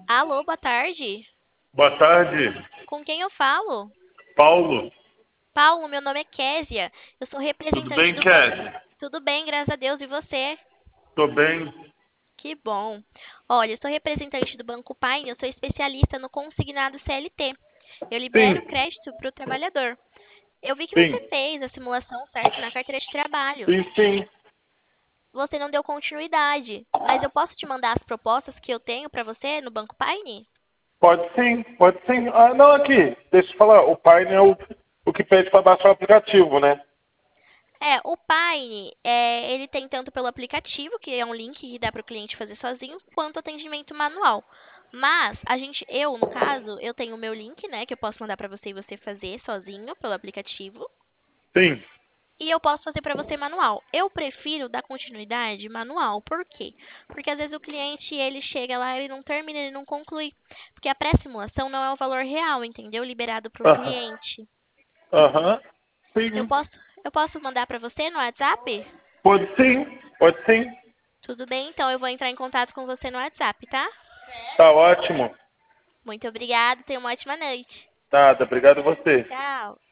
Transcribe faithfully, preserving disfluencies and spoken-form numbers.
Alô, boa tarde. Boa tarde, Com quem eu falo? Paulo. Paulo, meu nome é Késia. Eu sou Tudo representante bem, do banco. Kelly? Tudo bem, graças a Deus. E você? Tô bem. Que bom. Olha, eu sou representante do Banco Paine, eu sou especialista no consignado C L T. Eu Sim, libero crédito para o trabalhador. Eu vi que você sim, fez a simulação, certo, na carteira de trabalho. sim, sim. Você não deu continuidade, mas eu posso te mandar as propostas que eu tenho para você no Banco Paine? Pode sim, pode sim. Ah, não, aqui, deixa eu falar. O Pine é o, o que pede para baixar o aplicativo, né? É, o Paine, é, ele tem tanto pelo aplicativo, que é um link que dá para o cliente fazer sozinho, quanto atendimento manual. Mas a gente, eu, no caso, eu tenho o meu link, né, que eu posso mandar para você e você fazer sozinho pelo aplicativo, Sim. e eu posso fazer para você manual. Eu prefiro dar continuidade manual. Por quê? Porque às vezes o cliente, ele chega lá, ele não termina, ele não conclui, porque a pré-simulação não é o valor real, entendeu? Liberado para o Aham. cliente. Aham. Eu Sim. posso, eu posso mandar para você no WhatsApp? Pode sim, pode sim. Tudo bem, então eu vou entrar em contato com você no WhatsApp, tá? Tá ótimo. Muito obrigada, tenha uma ótima noite. Nada, obrigado a você. Tchau.